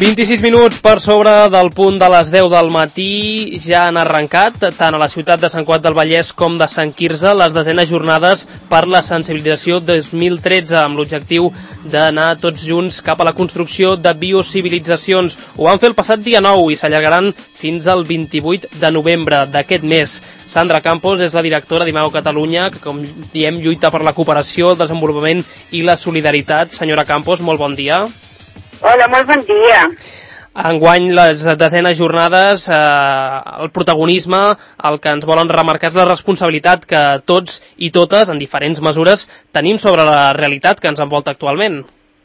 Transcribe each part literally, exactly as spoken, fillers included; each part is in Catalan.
vint-i-sis minuts per sobre del punt de les deu del matí ja han arrencat, tant a la ciutat de Sant Cugat del Vallès com de Sant Quirze, les desenes jornades per la sensibilització dos mil tretze, amb l'objectiu d'anar tots junts cap a la construcció de biocivilitzacions. Ho van fer el passat dia nou i s'allargaran fins al vint-i-vuit de novembre d'aquest mes. Sandra Campos és la directora d'Imago Catalunya, que, com diem, lluita per la cooperació, el desenvolupament i la solidaritat. Senyora Campos, molt bon dia. Hola, molt bon dia. Enguany, les desenes jornades, eh, el protagonisme, el que ens volen remarcar és la responsabilitat que tots i totes, en diferents mesures, tenim sobre la realitat que ens envolta actualment.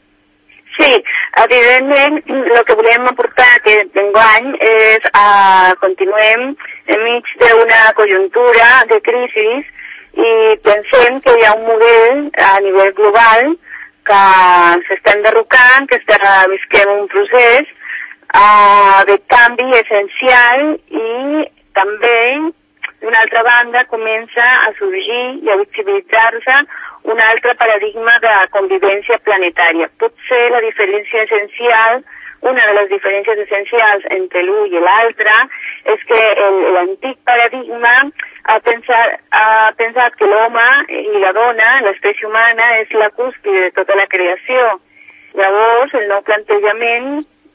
Sí, evidentment, el que volem aportar aquest enguany és a continuem enmig d'una conjuntura de crisi i pensem que hi ha un model a nivell global que s'està enderrocant, que està visquem un procés uh, de canvi essencial i també, d'una altra banda, comença a sorgir i a visibilitzar-se un altre paradigma de convivència planetària. Potser la diferència essencial, una de les diferències essencials entre l'un i l'altre, és que l'antic paradigma ha pensat, ha pensat que l'home i la dona, l'espècie humana, és la cúspide de tota la creació. Llavors, el nou plantejament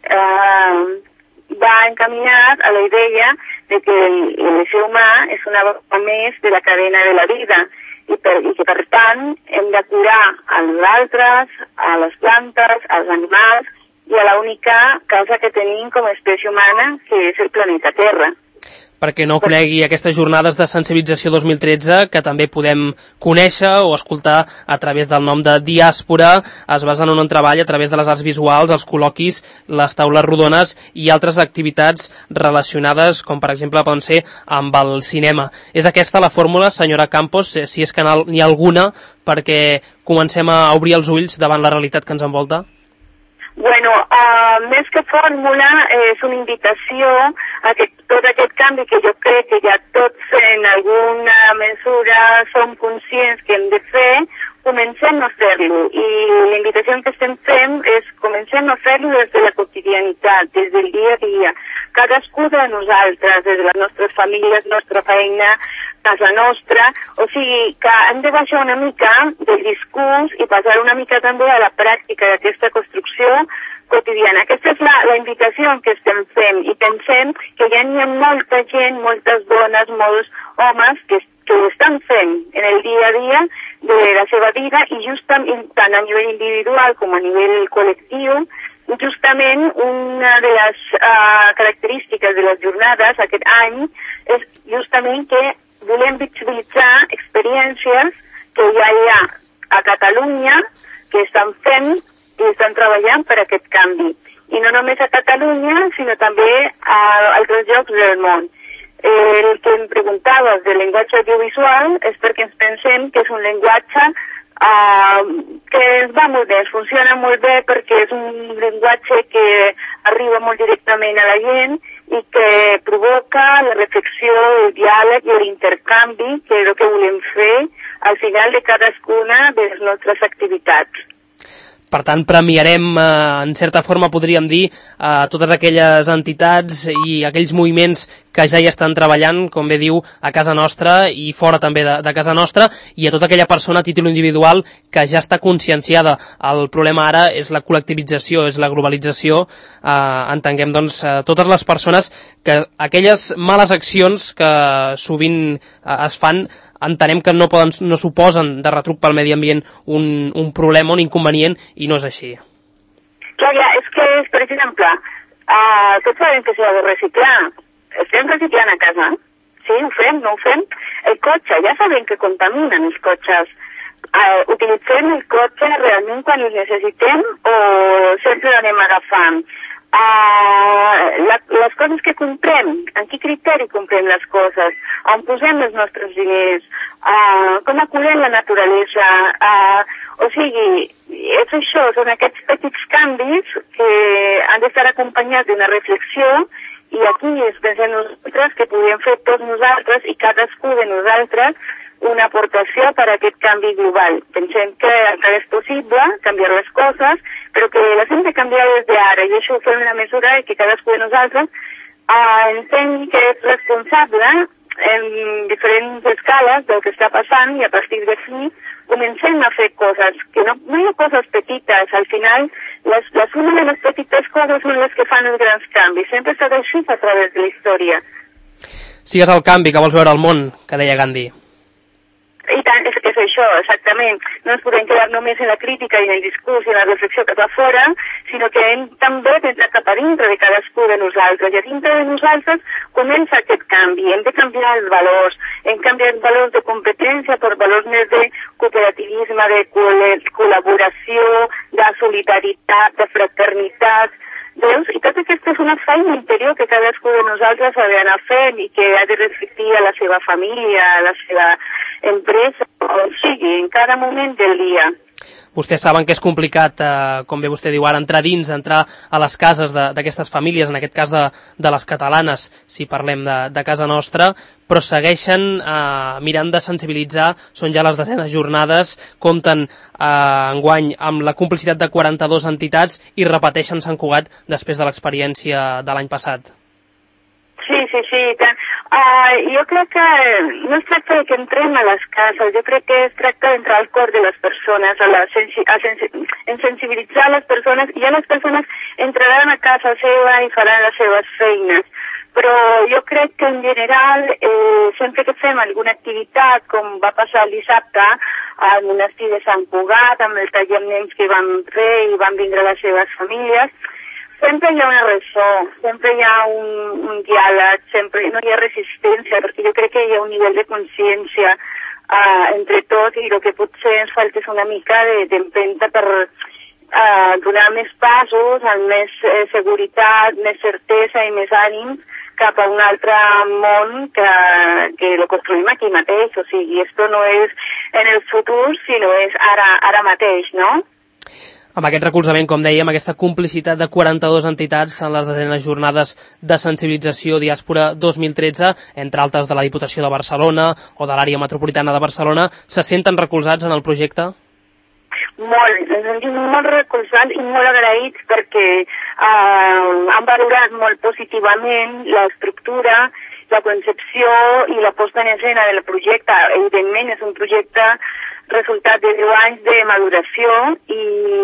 eh, va encaminat a la idea de que l'ésser humà és una part més de la cadena de la vida i, per, i que, per tant, hem de curar als altres, a les plantes, als animals i a l'única casa que tenim com a espècie humana, que és el planeta Terra. Perquè no conegui aquestes jornades de sensibilització dos mil tretze, que també podem conèixer o escoltar a través del nom de Diàspora, es basen en un treball a través de les arts visuals, els col·loquis, les taules rodones i altres activitats relacionades, com per exemple poden ser amb el cinema. És aquesta la fórmula, senyora Campos, si és que n'hi ha alguna, perquè comencem a obrir els ulls davant la realitat que ens envolta? Bueno, uh, més que fórmula, eh, és una invitació a que tot aquest canvi que jo crec que ja tots en alguna mesura som conscients que hem de fer, comencem a fer-lo. I la invitació que estem fent és comencem a fer-lo des de la quotidianitat, des del dia a dia. Cadascú de nosaltres, des de les nostres famílies, nostra feina, casa nostra, o sigui que hem de baixar una mica del discurs i passar una mica també a la pràctica d'aquesta construcció quotidiana. Aquesta és la, la invitació que estem fent i pensem que ja n'hi ha molta gent, moltes dones, molts homes que, que ho estan fent en el dia a dia de la seva vida i justament tant a nivell individual com a nivell col·lectiu. Justament una de les uh, característiques de les jornades aquest any és justament que volem visibilitzar experiències que ja hi ha a Catalunya que estan fent i estan treballant per aquest canvi. I no només a Catalunya, sinó també a altres llocs del món. Eh, el que em preguntaves del llenguatge audiovisual és perquè ens pensem que és un llenguatge uh, que ens va molt bé, ens funciona molt bé perquè és un llenguatge que arriba molt directament a la gent i que provoca la reflexió, el diàleg i l'intercanvi, que és el que volem fer al final de cadascuna de les nostres activitats. Per tant, premiarem, eh, en certa forma podríem dir, a totes aquelles entitats i aquells moviments que ja hi estan treballant, com bé diu, a casa nostra i fora també de, de casa nostra, i a tota aquella persona a títol individual que ja està conscienciada. El problema ara és la col·lectivització, és la globalització. Eh, entenguem, doncs, eh, totes les persones que aquelles males accions que sovint eh, es fan entenem que no poden, no suposen de retruc pel medi ambient un, un problema, un inconvenient, i no és així. Clar, ja, és que, per exemple, uh, tots sabem que s'ha de reciclar. Estem reciclant a casa? Sí, ho fem, no ho fem? El cotxe, ja sabem que contaminen els cotxes. Uh, utilitzem el cotxe realment quan els necessitem o sempre l'anem agafant? Uh, la, les coses que comprem, en quin criteri comprem les coses, on posem els nostres diners, uh, com acudem la naturalesa, uh, o sigui, és això, són aquests petits canvis que han d'estar acompanyats d'una reflexió i aquí es pensem nosaltres que podem fer tots nosaltres i cadascú de nosaltres una aportació per a aquest canvi global. Pensem que encara és possible canviar les coses, però que les hem de canviar des d'ara, i això ho fem en la mesura que cadascú de nosaltres uh, entengui que és responsable en diferents escales del que està passant, i a partir d'aquí comencem a fer coses, que no, no hi ha coses petites, al final les, la suma de les petites coses són les que fan els grans canvis, sempre s'ha d'així a través de la història. Sigues el canvi que vols veure al món, que deia Gandhi. I tant, és, és això, exactament. No ens podem quedar només en la crítica i en el discurs i en la reflexió cap a fora, sinó que hem també d'entrar cap a dintre de cadascú de nosaltres. I a dintre de nosaltres comença aquest canvi. Hem de canviar els valors. Hem canviat valors de competència per valors més de cooperativisme, de col·laboració, de solidaritat, de fraternitat. Veus? I tot aquesta és una feina interior que cadascú de nosaltres ha d'anar fent i que ha de reflectir a la seva família, a la seva empresa, o sigui, en cada moment del dia. Vostès saben que és complicat, eh, com bé vostè diu ara, entrar dins, entrar a les cases d'aquestes famílies, en aquest cas de, de les catalanes, si parlem de, de casa nostra, però segueixen eh, mirant de sensibilitzar, són ja les desenes jornades, compten eh, enguany amb la complicitat de quaranta-dues entitats i repeteixen Sant Cugat després de l'experiència de l'any passat. Sí, sí, sí, tant. Uh, jo crec que no es tracta de que entrem a les cases, jo crec que es tracta d'entrar al cor de les persones, a la sensi a sensi en sensibilitzar les persones, i ja les persones entraran a casa seva i faran les seves feines. Però jo crec que en general, eh, sempre que fem alguna activitat, com va passar el dissabte al monestir de Sant Cugat, amb el taller amb nens que van fer i van vindre les seves famílies, sempre hi ha una ressò, sempre hi ha un, un diàleg, sempre no hi ha resistència, perquè jo crec que hi ha un nivell de consciència uh, entre tots, i el que potser ens falta és una mica d'empenta per uh, donar més passos, amb més eh, seguretat, més certesa i més ànim cap a un altre món que, que lo construïm aquí mateix. O sigui, esto no és en el futur, sinó és ara, ara mateix, no? Amb aquest recolzament, com dèiem, aquesta complicitat de quaranta-dues entitats en les desenes jornades de sensibilització Diàspora dos mil tretze, entre altres de la Diputació de Barcelona o de l'àrea metropolitana de Barcelona, se senten recolzats en el projecte? Molt, ens hem dit molt recolzats i molt agraïts perquè eh, han valorat molt positivament l'estructura, la concepció i la posta en escena del projecte. Evidentment, és un projecte resultat de deu anys de maduració, i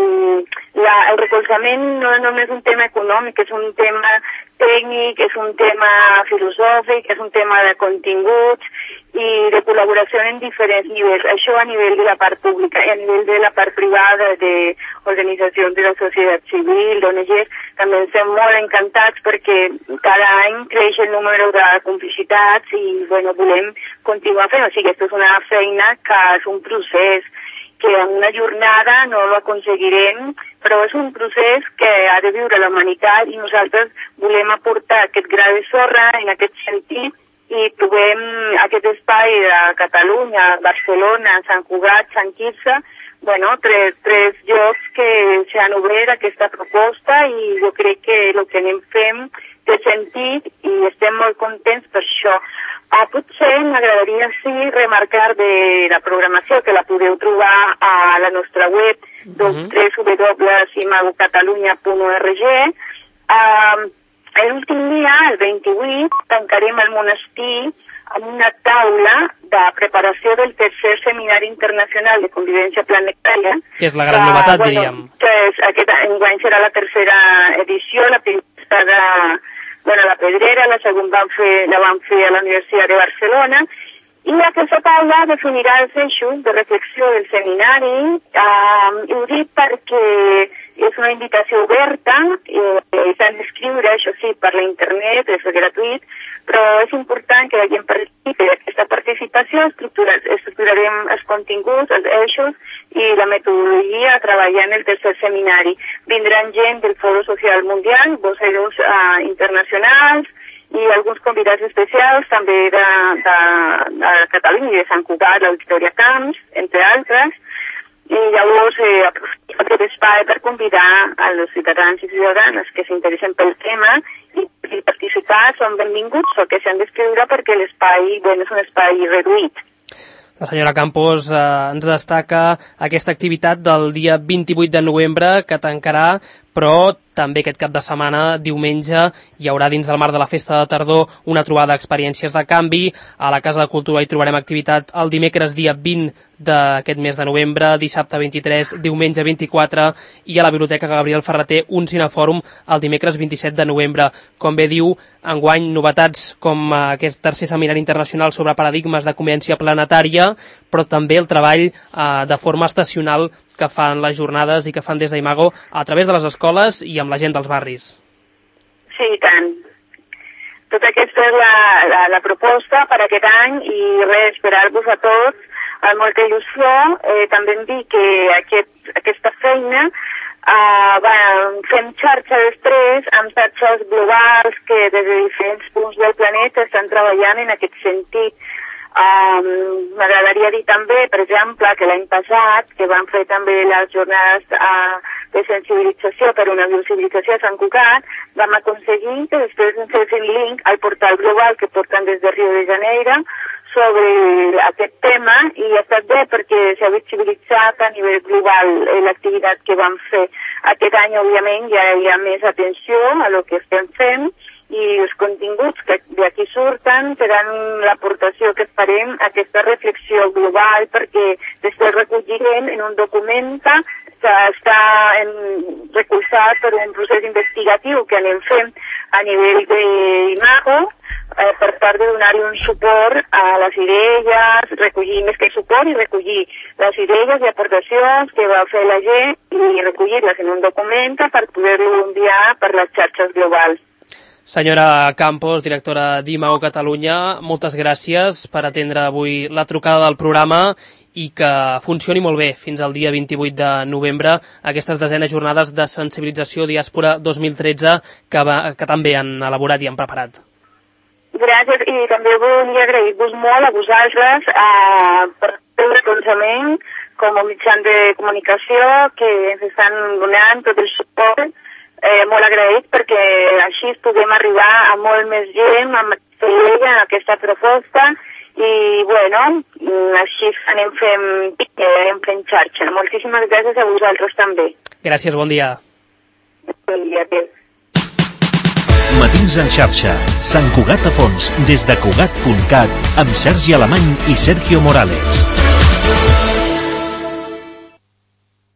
la, el recolzament no és només un tema econòmic, és un tema tècnic, és un tema filosòfic, és un tema de continguts i de col·laboració en diferents nivells. Això a nivell de la part pública i a nivell de la part privada, d'organitzacions de la societat civil, d'O N Ges, també ens estem molt encantats perquè cada any creix el número de complicitats i bueno, volem continuar fent. O sigui, aquesta és una feina que és un procés que en una jornada no lo aconseguirem, però és un procés que ha de viure la humanitat i nosaltres volem aportar aquest gra de sorra en aquest sentit, i trobem aquest espai de Catalunya, Barcelona, Sant Cugat, Sant Quirze, bueno, tres, tres llocs que s'han obert aquesta proposta, i jo crec que el que anem fent té sentit i estem molt contents per això. Ah, potser m'agradaria sí remarcar de la programació, que la podeu trobar a la nostra web, w w w punt imagocatalunya punt org. Uh, L'últim dia, el vint-i-vuit, tancarem el monestir amb una taula de preparació del tercer Seminari Internacional de Convivència Planetària. Que és la gran que, novetat, bueno, diríem. Que és, aquest any serà la tercera edició, la primera està de, bueno, la Pedrera, la segona van fer, la van fer a la Universitat de Barcelona, i aquesta taula definirà els eixos de reflexió del seminari. Uh, i ho dic perquè és una invitació oberta, eh, s'han d'escriure, això sí, per la internet, és gratuït, però és important que la gent participi d'aquesta participació. Estructura, estructurarem els continguts, els eixos i la metodologia a treballar en el tercer seminari. Vindran gent del Foro Social Mundial, voceros uh, internacionals, i alguns convidats especials també de, de, de Catalunya i de Sant Cugat, la Victòria Camps, entre altres. I llavors eh, aprofito aquest espai per convidar a els ciutadans i ciutadanes que s'interessen pel tema i, i participar, són benvinguts, o que s'han d'escriure perquè l'espai, bueno, és un espai reduït. La senyora Campos eh, ens destaca aquesta activitat del dia vint-i-vuit de novembre que tancarà, però també aquest cap de setmana, diumenge, hi haurà dins del marc de la Festa de Tardor una trobada d'experiències de canvi. A la Casa de Cultura hi trobarem activitat el dimecres dia vint d'aquest mes de novembre, dissabte vint-i-tres, diumenge vint-i-quatre i a la Biblioteca Gabriel Ferrater un cinefòrum el dimecres vint-i-set de novembre. Com bé diu, enguany novetats com aquest tercer seminari internacional sobre paradigmes de convivència planetària, però també el treball eh, de forma estacional que fan les jornades i que fan des d'Imago a través de les escoles i amb la gent dels barris. Sí, i tant. Tota aquesta és la, la, la proposta per aquest any i res, esperar-vos a tots amb molta il·lusió. Eh, també em dic que aquest, aquesta feina eh, va, fem xarxa després amb xarxes globals que des de diferents punts del planeta estan treballant en aquest sentit. Um, M'agradaria dir també, per exemple, que l'any passat, que van fer també les jornades uh, de sensibilització per una biocivilització a Sant Cugat, vam aconseguir que després ens fessin link al portal global que porten des de Rio de Janeiro sobre aquest tema i ha estat bé perquè s'ha visibilitzat a nivell global eh, l'activitat que vam fer. Aquest any, òbviament, ja hi ha més atenció a lo que estem fent i els continguts que d'aquí surten seran l'aportació que farem a aquesta reflexió global perquè després recollirem en un document que està en, recolzat per un procés investigatiu que anem fent a nivell d'Imago eh, per part de donar-hi un suport a les idees, recollir més que suport i recollir les idees i aportacions que va fer la gent i recollir-les en un document per poder-lo enviar per les xarxes globals. Senyora Campos, directora d'Imago Catalunya, moltes gràcies per atendre avui la trucada del programa i que funcioni molt bé fins al dia vint-i-vuit de novembre aquestes desenes jornades de sensibilització Diàspora dos mil tretze que, va, que també han elaborat i han preparat. Gràcies i també volia agrair-vos molt a vosaltres eh, per el recolzament com a mitjans de comunicació que ens estan donant tot el suport. Eh, molt agraït perquè així podem arribar a molt més gent amb aquesta proposta i bueno, així anem fent, anem fent xarxa. Moltíssimes gràcies a vosaltres també. Gràcies, bon dia. Bon dia, adéu. Matins en xarxa, Sant Cugat a fons, des de Cugat punt cat, amb Sergi Alemany i Sergio Morales.